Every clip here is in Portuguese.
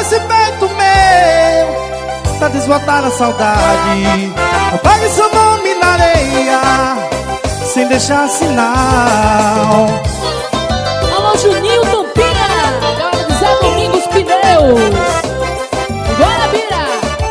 esse peito meu pra desbotar a saudade. Apague seu nome na areia sem deixar sinal. Alô, Juninho Tampinha, galera do Zé Domingos Pneus. Guarabira.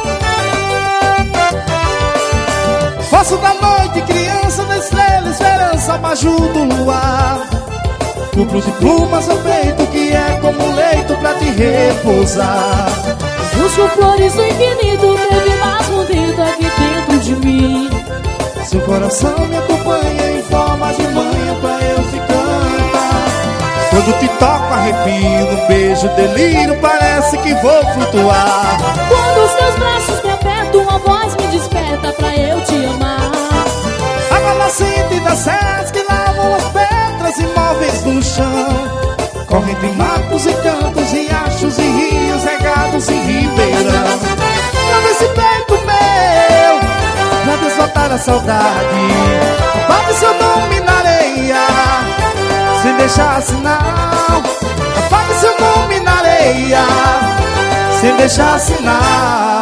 Faço da noite criança da estrela, esperança, abajur do luar. Cubro de plumas o peito que é como um leito pra te repousar. Busco flores do infinito, teve mais bonito aqui dentro de mim. Seu coração me acompanha em forma de manhã pra eu te cantar. Quando te toco arrepio, no beijo delírio parece que vou flutuar. Quando os teus braços me apertam, a voz me desperta pra eu te amar. Água nascente das serras que lavam as pedras imóveis no chão. Corre entre matos e cantos, riachos e rios regados em ribeirão. Lava esse peito meu pra desbotar a saudade. Apague seu nome na areia sem deixar sinal. Apague seu nome na areia sem deixar sinal.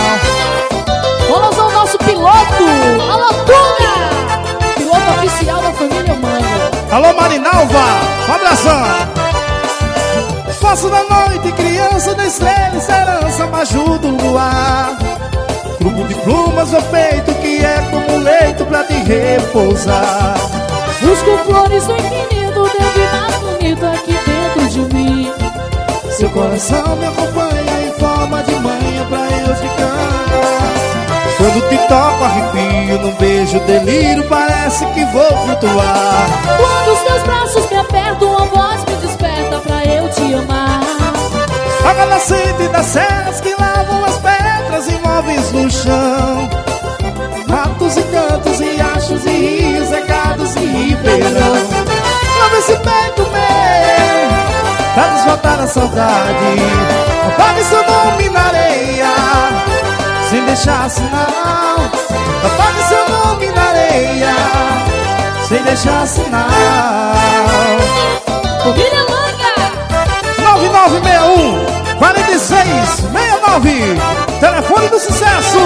Vamos ao nosso piloto, alô Tuga, piloto oficial da família Humana. Alô Marinalva, um abração. Faço da noite criança da estrela, esperança, abajur do luar. Grupo de plumas no peito que é como um leito pra te repousar. Busco flores do infinito, teve mais bonito aqui dentro de mim. Seu coração me acompanha em forma de manhã pra eu te cantar. Quando te toco arrepio, num beijo delírio parece que vou flutuar. Quando os teus braços me apertam, a voz me desperta pra eu te amar. Água nascente das serras que lavam as pedras imóveis no chão. Matos e cantos, riachos e rios regados em ribeirão. Lava esse peito meu pra desbotar a saudade. Apague seu nome na areia sem deixar sinal. Apague seu nome na areia sem deixar sinal. Família Manga 9961 4669, telefone do sucesso.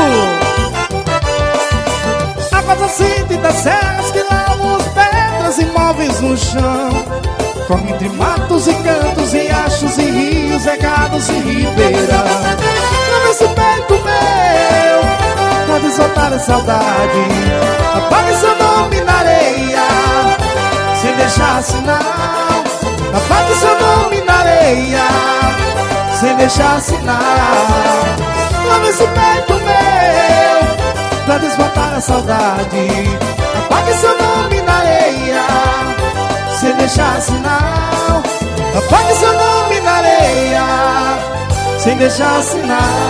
Águas nascentes das serras que lavam as pedras imóveis no chão. Corre entre matos e cantos, riachos e rios regados em ribeirão. Lava esse peito meu pra desbotar a saudade. Apague seu nome na areia sem deixar sinal. Apague seu nome na areia sem deixar sinal. Lava esse peito meu pra desbotar a saudade. Apague seu nome na areia sem deixar sinal. Apague seu nome na areia sem deixar sinal.